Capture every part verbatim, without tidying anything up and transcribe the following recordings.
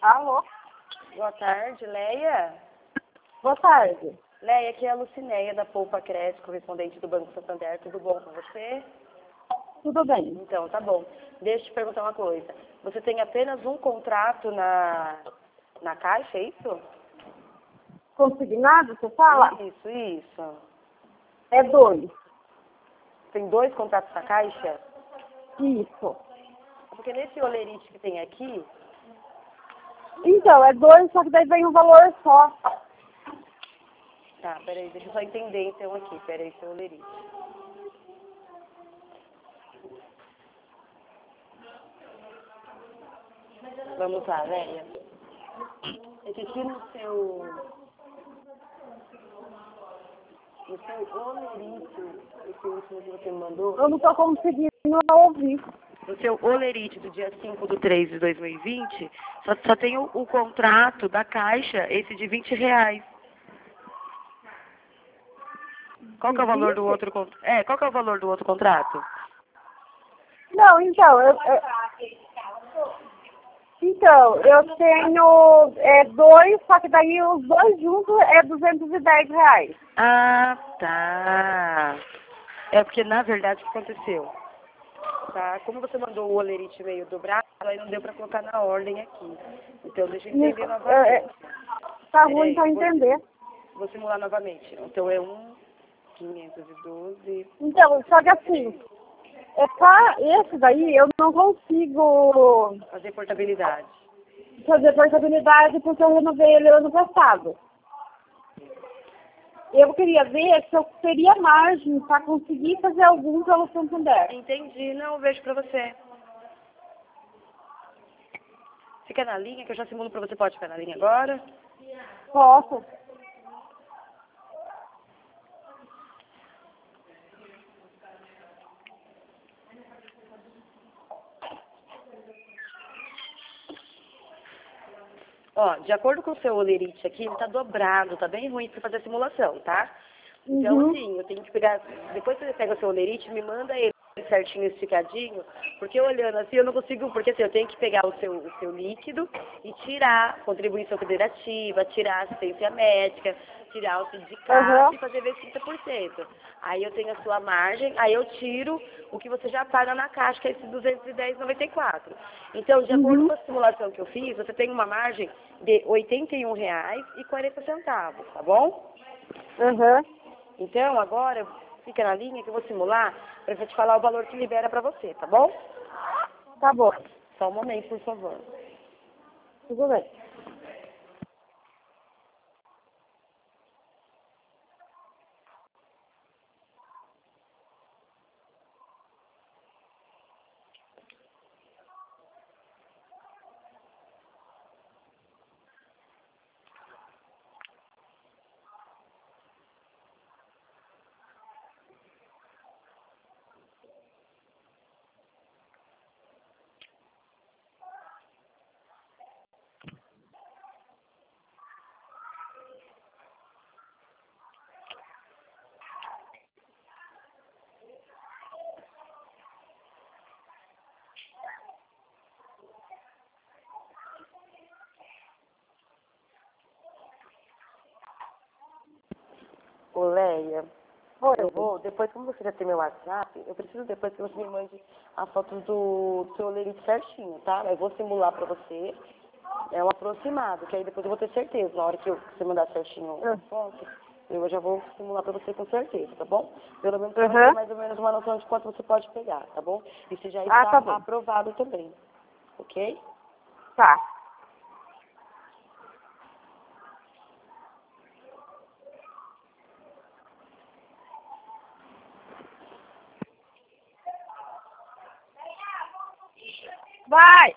Alô? Boa tarde, Leia. Boa tarde. Leia, aqui é a Lucinéia da Poupa Crédito, correspondente do Banco Santander. Tudo bom com você? Tudo bem. Então, tá bom. Deixa eu te perguntar uma coisa. Você tem apenas um contrato na, na Caixa, é isso? Consignado, você fala? Isso, isso. É dois. Tem dois contratos na Caixa? Isso. Porque nesse olerite que tem aqui, Então, é dois, só que daí vem um valor só. tá, peraí, deixa eu só entender então aqui, peraí, seu olerite. Vamos lá, Leia. Esse aqui no seu, no seu olerite, esse último que você me mandou, Eu não tô conseguindo ouvir. no seu olerite do dia cinco de três de dois mil e vinte, só, só tem o, o contrato da Caixa, esse de vinte reais. Qual que é o valor do outro contrato? É, qual que é o valor do outro contrato? Não, então, eu, eu- então, eu tenho é, dois, só que daí os dois juntos é duzentos e dez reais. Ah, tá. É porque, na verdade, o que aconteceu? Tá? Como você mandou o olerite meio dobrado, aí não deu pra colocar na ordem aqui. Então, deixa eu entender É, novamente. tá Peraí, ruim pra vou, entender. vou simular novamente. Então, é um quinhentos e doze. Então, só que assim, é pra esse daí eu não consigo Fazer portabilidade. fazer portabilidade porque eu renovei ele ano passado. Eu queria ver se eu teria margem para conseguir fazer algum pelo Santander. Entendi. Não, vejo pra você. Fica na linha, que eu já simulo pra você. Pode ficar na linha agora? Posso? Ó, de acordo com o seu olerite aqui, ele tá dobrado, tá bem ruim pra fazer a simulação, tá? Então, Uhum. assim, eu tenho que pegar... Depois que você pega o seu olerite, me manda ele certinho, esticadinho, porque olhando assim eu não consigo... Porque assim, eu tenho que pegar o seu, o seu líquido e tirar contribuição federativa, tirar assistência médica, tirar o sindicato Uhum. e fazer ver trinta por cento. Aí eu tenho a sua margem, aí eu tiro o que você já paga na caixa, que é esse duzentos e dez reais e noventa e quatro centavos. Então, de acordo Uhum. com a simulação que eu fiz, você tem uma margem de oitenta e um reais e quarenta centavos, tá bom? Uhum. Então, agora, fica na linha que eu vou simular para eu te falar o valor que libera para você, tá bom? Tá bom. Só um momento, por favor. Tudo bem. Ô, Leia, Oi. eu vou, depois, como você já tem meu WhatsApp, eu preciso depois que você me mande a foto do seu olerite certinho, tá? Eu vou simular pra você, é um aproximado, que aí depois eu vou ter certeza, na hora que eu, você mandar certinho a Uhum. foto, eu já vou simular pra você com certeza, tá bom? Pelo menos você vai ter mais ou menos uma noção de quanto você pode pegar, tá bom? E se já Ah, está tá bom. aprovado também, ok? Tá. Vai!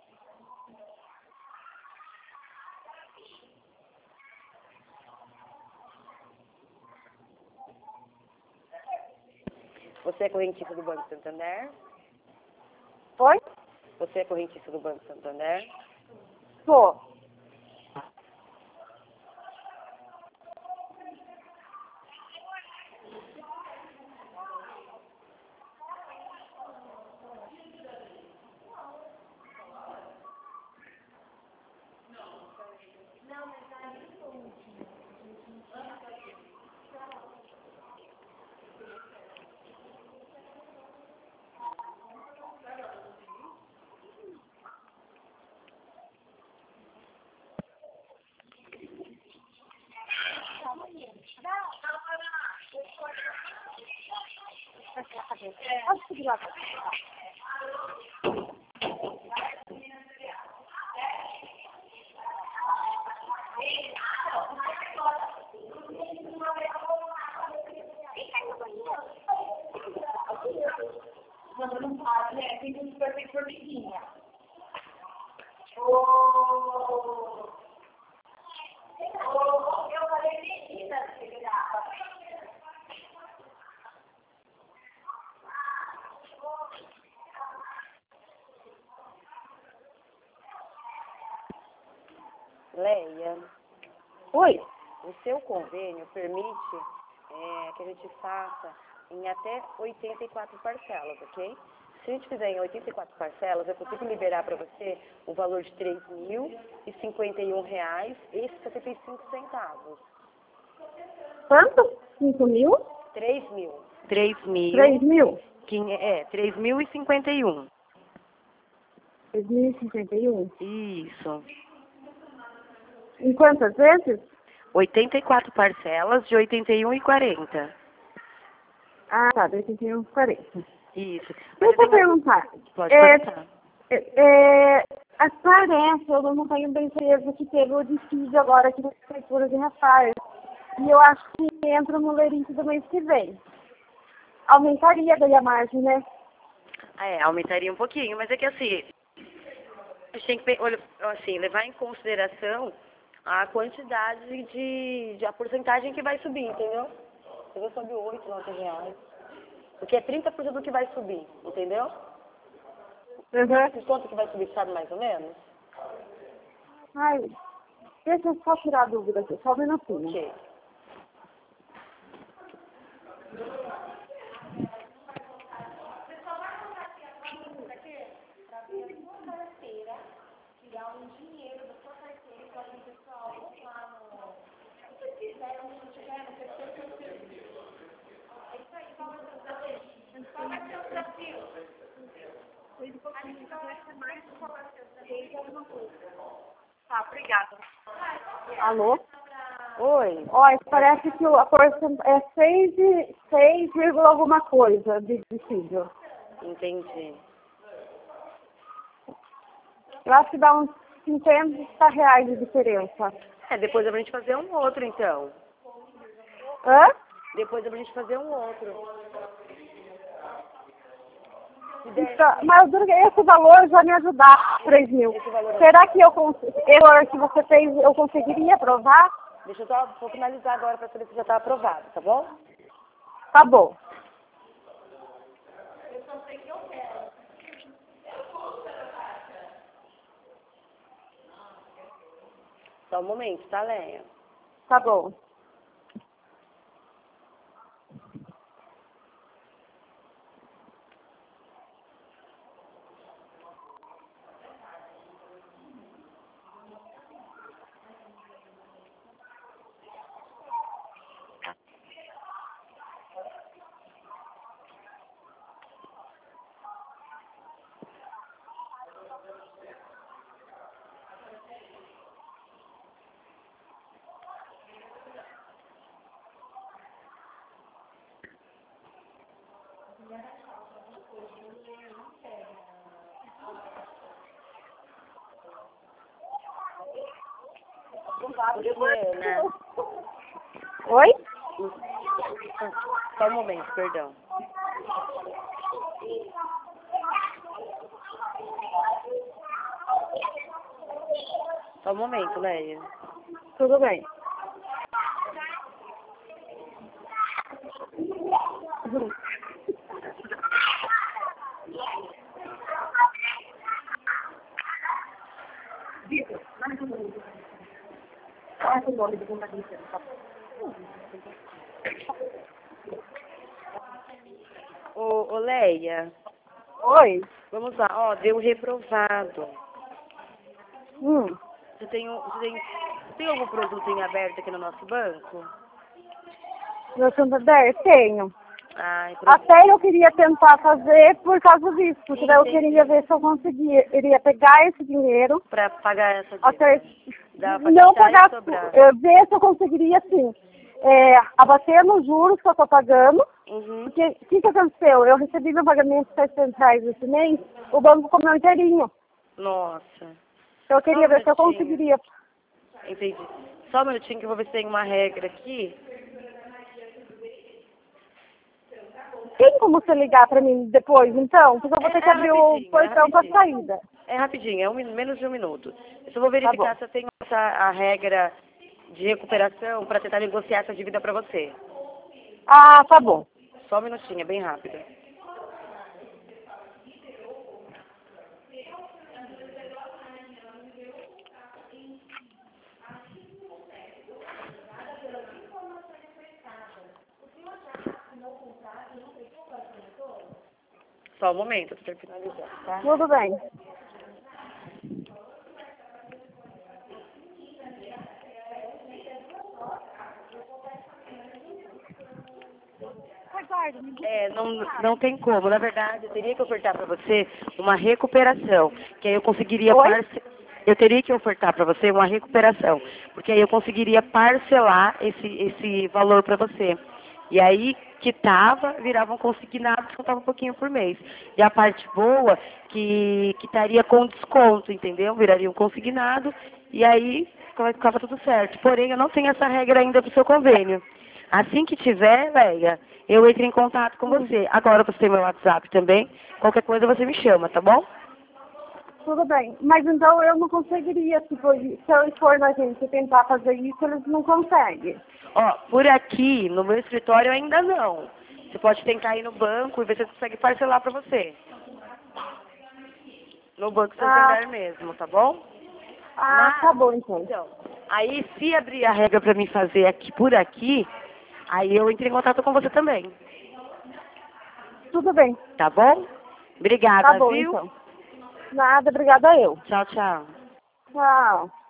Você é correntista do Banco Santander? Oi? Você é correntista do Banco Santander? Tô. Pode subir lá. Não pode, né? Tem que super bem formiguinha. Oh! Oh, eu falei menina, filha. Leia, Oi? o seu convênio permite é, que a gente faça em até oitenta e quatro parcelas, ok? Se a gente fizer em oitenta e quatro parcelas, eu consigo liberar para você o valor de três mil e cinquenta e um reais e setenta e cinco centavos. Quanto? Cinco mil? Três mil. Três mil. Três mil? Que, é, três mil e cinquenta e um. Três mil e cinquenta e um? Isso. Em quantas vezes? oitenta e quatro parcelas de oitenta e um e quarenta. Ah, tá, de oitenta e um e quarenta. Isso. Deixa eu perguntar. Pode É, perguntar. é, é, parece, eu não tenho bem certeza que teve o dissídio agora aqui na Prefeitura de Rafael. E eu acho que entra no lerite do mês que vem. Aumentaria daí a margem, né? É, aumentaria um pouquinho, mas é que assim, a gente tem que olha, assim, levar em consideração a quantidade de, de a porcentagem que vai subir, entendeu? Você sobe oito, nove reais. Porque é trinta por cento do que vai subir, entendeu? Uhum. Quanto que vai subir, sabe mais ou menos? Ai, deixa eu só tirar a dúvida aqui, só um minutinho. Ok. Tá, obrigada. Alô? Oi. Olha, parece que a porcentagem é seis, seis, alguma coisa de dissídio. Entendi. Eu acho que dá uns cinquenta reais de diferença. É, depois é pra gente fazer um outro, então. Hã? Depois é pra gente fazer um outro. Então, mas esse valor já me ajudar, três mil. Esse valor... Será que eu consigo, esse que você fez, eu conseguiria aprovar? Deixa eu só vou finalizar agora pra saber se já tá aprovado, tá bom? Tá bom. Só um momento, tá, Leia? Tá bom. Porque, né? Oi? Só um momento, perdão. Só um momento, Leia. Tudo bem. Ô, ô, Leia, Oi? vamos lá. Ó, deu reprovado. Hum. Você tem, um- você tem, tem algum produto em aberto aqui no nosso banco? Meu Santander? Tenho. Ai, pro- Até eu queria tentar fazer por causa disso, porque daí eu Entendi. queria ver se eu conseguia, iria pegar esse dinheiro, pra pagar essa até dívida. Dá pra não deixar pagar, e sobrar. eu ver se eu conseguiria, assim, é, abater nos juros que eu tô pagando, Uhum. Porque o que, que aconteceu? Eu recebi meu pagamento de setecentos reais esse mês, o banco comeu inteirinho. Nossa. Eu queria Só um ver se eu minutinho. conseguiria. Entendi. Só um minutinho que eu vou ver se tem uma regra aqui. Tem como você ligar pra mim depois, então? Porque eu vou É, ter que é abrir o rapidinho, é portão pra rapidinho. saída. É rapidinho, é um, min- menos de um minuto. Eu só vou Tá bom. verificar se eu tenho essa, a regra de recuperação para tentar negociar essa dívida para você. Ah, tá bom. Só um minutinho, é bem rápido. Só um momento, eu tô finalizando, tá? Tudo bem. É, não, não tem como. Na verdade, eu teria que ofertar para você uma recuperação, que aí eu conseguiria Oi? parce... eu teria que ofertar para você uma recuperação, porque aí eu conseguiria parcelar esse esse valor para você. E aí quitava, virava um consignado, descontava um pouquinho por mês. E a parte boa que que estaria com desconto, entendeu? Viraria um consignado e aí ficava ficava tudo certo. Porém, eu não tenho essa regra ainda para o seu convênio. Assim que tiver, Leia, eu entro em contato com Hum, você. Agora você tem meu WhatsApp também. Qualquer coisa você me chama, tá bom? tudo bem. Mas então eu não conseguiria, tipo, se eu for na agência tentar fazer isso, eles não conseguem. Ó, por aqui, no meu escritório ainda não. Você pode tentar ir no banco e ver se você consegue parcelar pra você. No Banco Ah, Santander mesmo, tá bom? ah, Mas, tá bom então. então, aí se abrir a regra pra mim fazer aqui por aqui, aí eu entro em contato com você também. Tudo bem. Tá bom? Tá Obrigada, bom viu? então. Nada, obrigada eu. Tchau, tchau. Tchau.